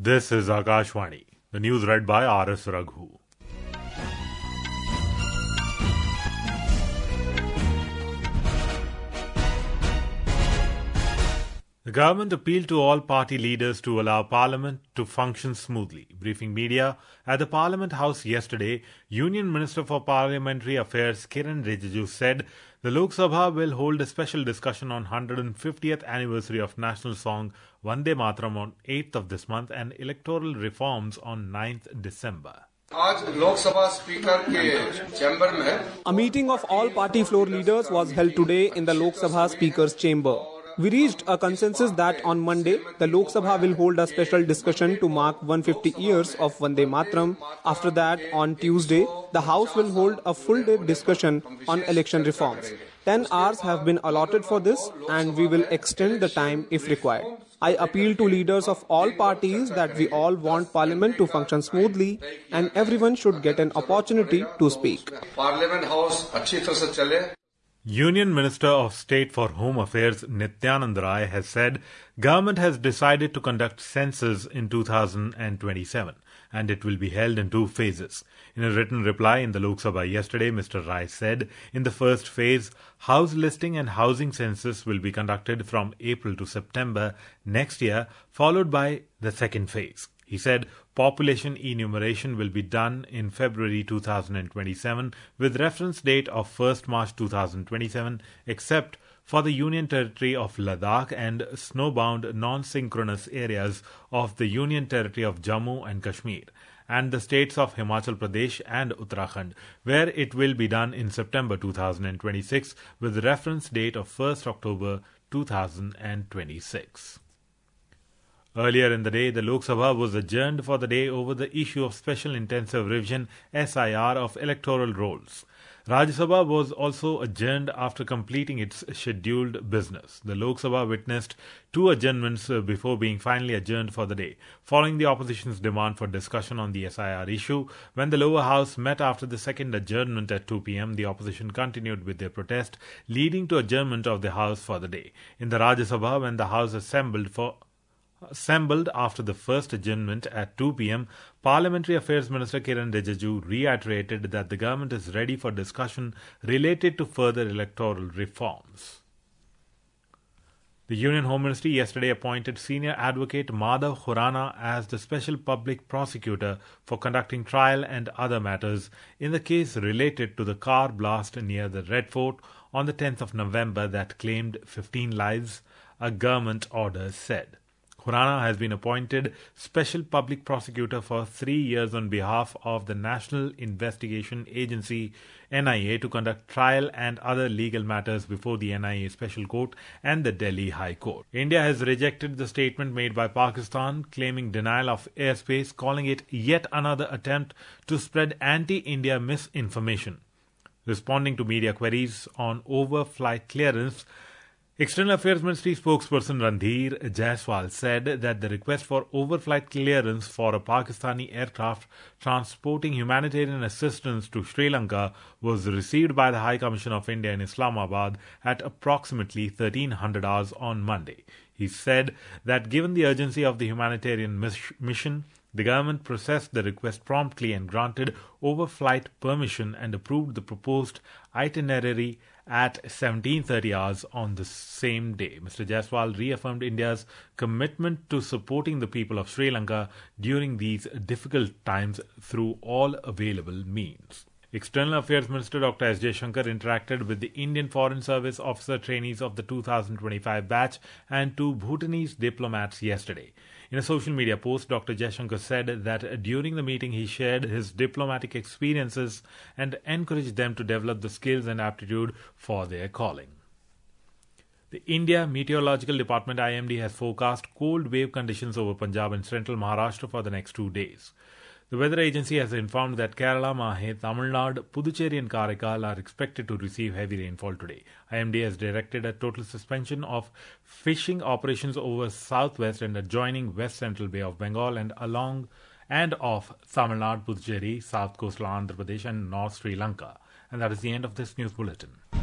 This is Akashvani. The news read by R.S. Raghu. The government appealed to all party leaders to allow Parliament to function smoothly. Briefing media at the Parliament House yesterday, Union Minister for Parliamentary Affairs Kiren Rijiju said the Lok Sabha will hold a special discussion on 150th anniversary of national song Vande Mataram on 8th of this month and electoral reforms on 9th December. A meeting of all party floor leaders was held today in the Lok Sabha Speaker's chamber. We reached a consensus that on Monday, the Lok Sabha will hold a special discussion to mark 150 years of Vande Mataram. After that, on Tuesday, the House will hold a full-day discussion on election reforms. 10 hours have been allotted for this and we will extend the time if required. I appeal to leaders of all parties that we all want Parliament to function smoothly and everyone should get an opportunity to speak. Parliament House अच्छी तरह से चले. Union Minister of State for Home Affairs Nityanand Rai has said government has decided to conduct census in 2027 and it will be held in 2 phases. In a written reply in the Lok Sabha yesterday, Mr. Rai said in the first phase, house listing and housing census will be conducted from April to September next year, followed by the second phase. He said population enumeration will be done in February 2027 with reference date of 1st March 2027 except for the Union Territory of Ladakh and snowbound non-synchronous areas of the Union Territory of Jammu and Kashmir and the states of Himachal Pradesh and Uttarakhand, where it will be done in September 2026 with reference date of 1st October 2026. Earlier in the day, the Lok Sabha was adjourned for the day over the issue of Special Intensive Revision (SIR) of electoral rolls. Rajya Sabha was also adjourned after completing its scheduled business. The Lok Sabha witnessed 2 adjournments before being finally adjourned for the day, following the opposition's demand for discussion on the SIR issue. When the lower house met after the second adjournment at 2 p.m., the opposition continued with their protest, leading to adjournment of the house for the day. In the Rajya Sabha, when the house assembled after the first adjournment at 2 p.m., Parliamentary Affairs Minister Kiren Rijiju reiterated that the government is ready for discussion related to further electoral reforms. The Union Home Ministry yesterday appointed Senior Advocate Madhav Khurana as the Special Public Prosecutor for conducting trial and other matters in the case related to the car blast near the Red Fort on the 10th of November that claimed 15 lives, a government order said. Khurana has been appointed Special Public Prosecutor for 3 years on behalf of the National Investigation Agency NIA to conduct trial and other legal matters before the NIA Special Court and the Delhi High Court. India has rejected the statement made by Pakistan claiming denial of airspace, calling it yet another attempt to spread anti-India misinformation. Responding to media queries on overflight clearance, External Affairs Ministry spokesperson Randhir Jaiswal said that the request for overflight clearance for a Pakistani aircraft transporting humanitarian assistance to Sri Lanka was received by the High Commission of India in Islamabad at approximately 1300 hours on Monday. He said that given the urgency of the humanitarian mission, the government processed the request promptly and granted overflight permission and approved the proposed itinerary at 17:30 hours on the same day. Mr. Jaiswal reaffirmed India's commitment to supporting the people of Sri Lanka during these difficult times through all available means. External Affairs Minister Dr. S. Jaishankar interacted with the Indian Foreign Service officer trainees of the 2025 batch and 2 Bhutanese diplomats yesterday. In a social media post, Dr. Jaishankar said that during the meeting he shared his diplomatic experiences and encouraged them to develop the skills and aptitude for their calling. The India Meteorological Department IMD has forecast cold wave conditions over Punjab and central Maharashtra for the next 2 days. The weather agency has informed that Kerala, Mahe, Tamil Nadu, Puducherry and Karaikal are expected to receive heavy rainfall today. IMD has directed a total suspension of fishing operations over southwest and adjoining west central Bay of Bengal and along and off Tamil Nadu, Puducherry, south coastal Andhra Pradesh and North Sri Lanka. And that is the end of this news bulletin.